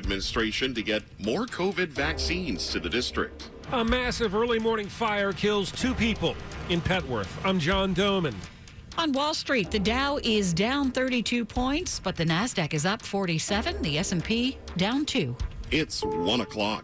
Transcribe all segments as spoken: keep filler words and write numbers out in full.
administration to get more COVID vaccines to the district. A massive early morning fire kills two people in Petworth. I'm John Doman. On Wall Street, the Dow is down thirty-two points, but the Nasdaq is up forty-seven. The S and P down two. It's one o'clock.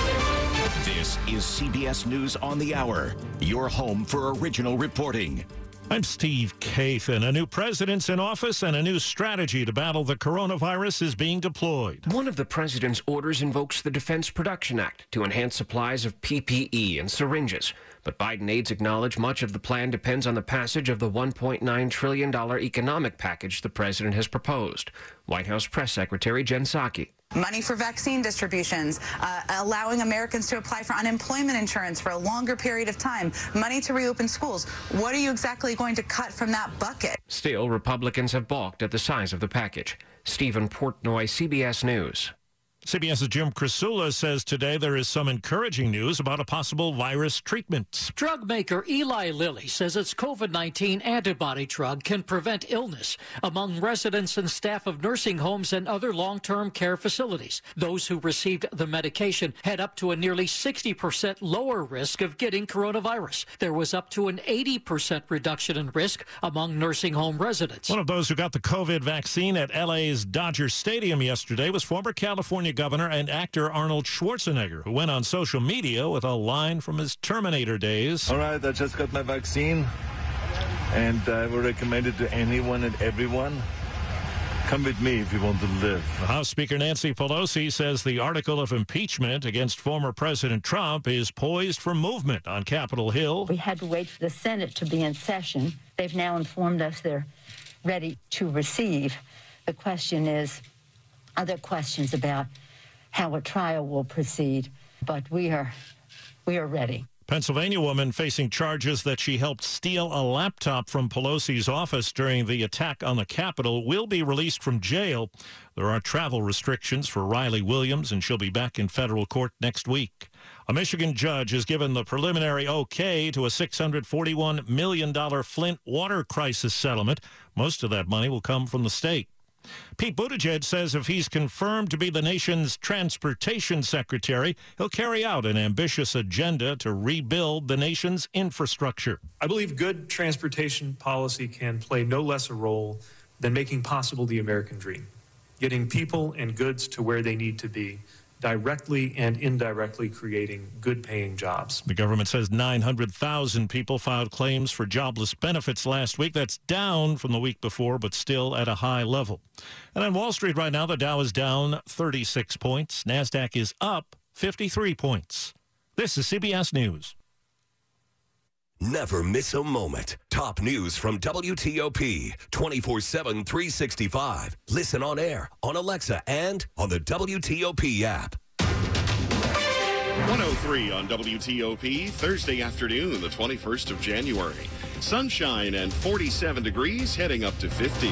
This is C B S News on the Hour, your home for original reporting. I'm Steve Kathan. A new president's in office and a new strategy to battle the coronavirus is being deployed. One of the president's orders invokes the Defense Production Act to enhance supplies of P P E and syringes. But Biden aides acknowledge much of the plan depends on the passage of the one point nine trillion dollars economic package the president has proposed. White House Press Secretary Jen Psaki. Money for vaccine distributions, uh, allowing Americans to apply for unemployment insurance for a longer period of time, money to reopen schools. What are you exactly going to cut from that bucket? Still, Republicans have balked at the size of the package. Stephen Portnoy, C B S News. CBS's Jim Krasula says today there is some encouraging news about a possible virus treatment. Drug maker Eli Lilly says its COVID nineteen antibody drug can prevent illness among residents and staff of nursing homes and other long-term care facilities. Those who received the medication had up to a nearly sixty percent lower risk of getting coronavirus. There was up to an eighty percent reduction in risk among nursing home residents. One of those who got the COVID vaccine at L A's Dodger Stadium yesterday was former California Governor and actor Arnold Schwarzenegger, who went on social media with a line from his Terminator days. All right, I just got my vaccine, and I would recommend it to anyone and everyone. Come with me if you want to live. House Speaker Nancy Pelosi says the article of impeachment against former President Trump is poised for movement on Capitol Hill. We had to wait for the Senate to be in session. They've now informed us they're ready to receive. The question is, are there questions about how a trial will proceed? But we are, we are ready. Pennsylvania woman facing charges that she helped steal a laptop from Pelosi's office during the attack on the Capitol will be released from jail. There are travel restrictions for Riley Williams, and she'll be back in federal court next week. A Michigan judge has given the preliminary okay to a six hundred forty-one million dollars Flint water crisis settlement. Most of that money will come from the state. Pete Buttigieg says if he's confirmed to be the nation's transportation secretary, he'll carry out an ambitious agenda to rebuild the nation's infrastructure. I believe good transportation policy can play no less a role than making possible the American dream, getting people and goods to where they need to be, directly and indirectly creating good-paying jobs. The government says nine hundred thousand people filed claims for jobless benefits last week. That's down from the week before, but still at a high level. And on Wall Street right now, the Dow is down thirty-six points. NASDAQ is up fifty-three points. This is C B S News. Never miss a moment. Top news from W T O P, twenty-four seven, three sixty-five. Listen on air, on Alexa, and on the W T O P app. one oh three on W T O P, Thursday afternoon, the twenty-first of January. Sunshine and forty-seven degrees, heading up to fifty.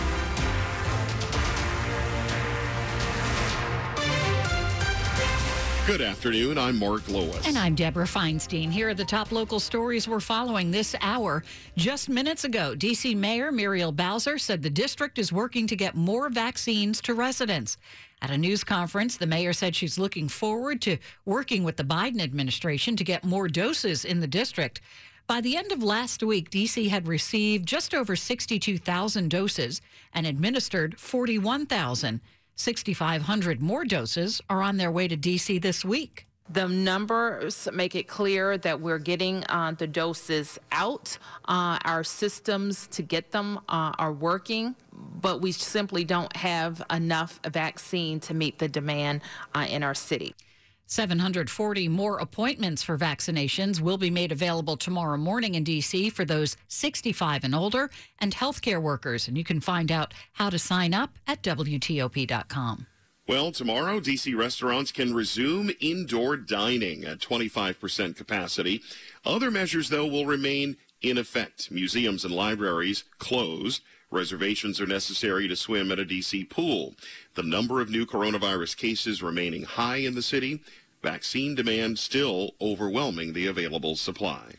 Good afternoon. I'm Mark Lewis. And I'm Deborah Feinstein. Here are the top local stories we're following this hour. Just minutes ago, D C Mayor Muriel Bowser said the district is working to get more vaccines to residents. At a news conference, the mayor said she's looking forward to working with the Biden administration to get more doses in the district. By the end of last week, D C had received just over sixty-two thousand doses and administered forty-one thousand. sixty-five hundred more doses are on their way to D C this week. The numbers make it clear that we're getting uh, the doses out. Uh, our systems to get them uh, are working, but we simply don't have enough vaccine to meet the demand uh, in our city. seven hundred forty more appointments for vaccinations will be made available tomorrow morning in D C for those sixty-five and older and healthcare workers. And you can find out how to sign up at W T O P dot com. Well, tomorrow, D C restaurants can resume indoor dining at twenty-five percent capacity. Other measures, though, will remain in effect. Museums and libraries closed. Reservations are necessary to swim at a D C pool. The number of new coronavirus cases remaining high in the city. Vaccine demand still overwhelming the available supply.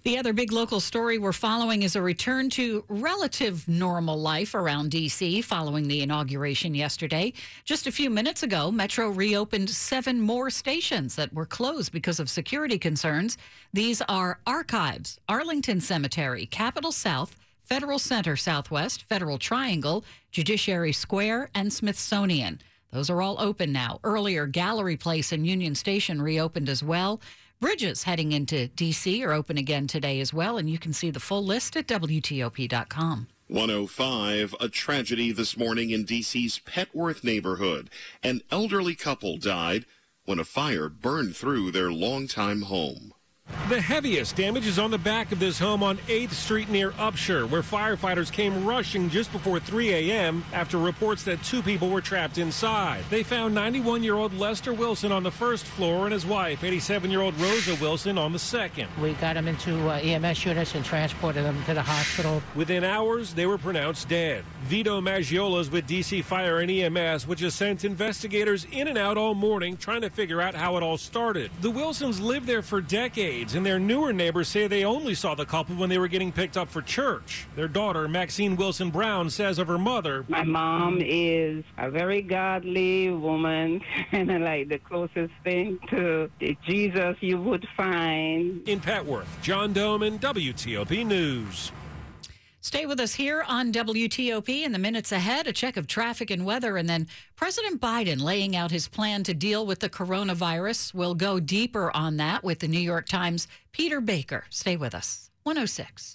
The other big local story we're following is a return to relative normal life around D C following the inauguration yesterday. Just a few minutes ago, Metro reopened seven more stations that were closed because of security concerns. These are Archives, Arlington Cemetery, Capitol South, Federal Center Southwest, Federal Triangle, Judiciary Square, and Smithsonian. Those are all open now. Earlier, Gallery Place and Union Station reopened as well. Bridges heading into D C are open again today as well, and you can see the full list at W T O P dot com. one oh five, a tragedy this morning in D C's Petworth neighborhood. An elderly couple died when a fire burned through their longtime home. The heaviest damage is on the back of this home on eighth street near Upshur, where firefighters came rushing just before three a.m. after reports that two people were trapped inside. They found ninety-one-year-old Lester Wilson on the first floor and his wife, eighty-seven-year-old Rosa Wilson, on the second. We got them into uh, E M S units and transported them to the hospital. Within hours, they were pronounced dead. Vito Maggiola is with D C Fire and E M S, which has sent investigators in and out all morning trying to figure out how it all started. The Wilsons lived there for decades, and their newer neighbors say they only saw the couple when they were getting picked up for church. Their daughter, Maxine Wilson Brown, says of her mother, "My mom is a very godly woman, kind of like the closest thing to the Jesus you would find." In Petworth, John Doman, W T O P News. Stay with us here on W T O P. In the minutes ahead, a check of traffic and weather, and then President Biden laying out his plan to deal with the coronavirus. We'll go deeper on that with the New York Times' Peter Baker. Stay with us. one oh six.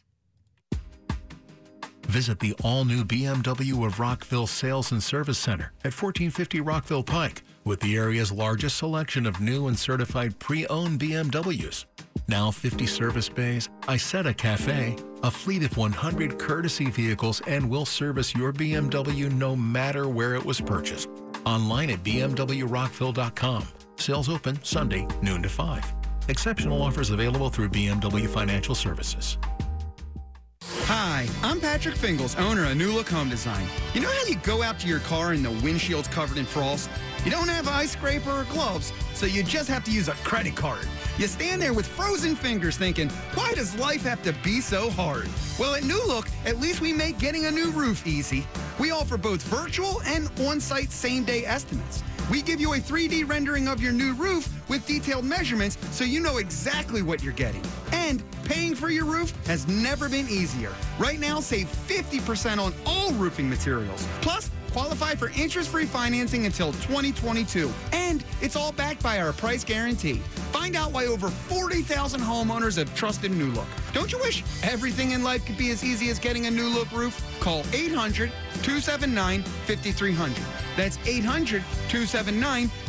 Visit the all-new B M W of Rockville Sales and Service Center at fourteen fifty Rockville Pike, with the area's largest selection of new and certified pre-owned B M Ws. Now fifty service bays, Isetta Cafe, a fleet of one hundred courtesy vehicles, and will service your B M W no matter where it was purchased. Online at b m w rockville dot com. Sales open Sunday, noon to five. Exceptional offers available through B M W Financial Services. Hi, I'm Patrick Fingles, owner of New Look Home Design. You know how you go out to your car and the windshield's covered in frost? You don't have an ice scraper or gloves, so you just have to use a credit card. You stand there with frozen fingers thinking, why does life have to be so hard? Well, at New Look, at least we make getting a new roof easy. We offer both virtual and on-site same-day estimates. We give you a three D rendering of your new roof with detailed measurements so you know exactly what you're getting. And paying for your roof has never been easier. Right now, save fifty percent on all roofing materials. Plus, qualify for interest-free financing until twenty twenty-two. And it's all backed by our price guarantee. Find out why over forty thousand homeowners have trusted New Look. Don't you wish everything in life could be as easy as getting a New Look roof? Call eight hundred, two seven nine, five three zero zero. That's eight hundred, two seven nine,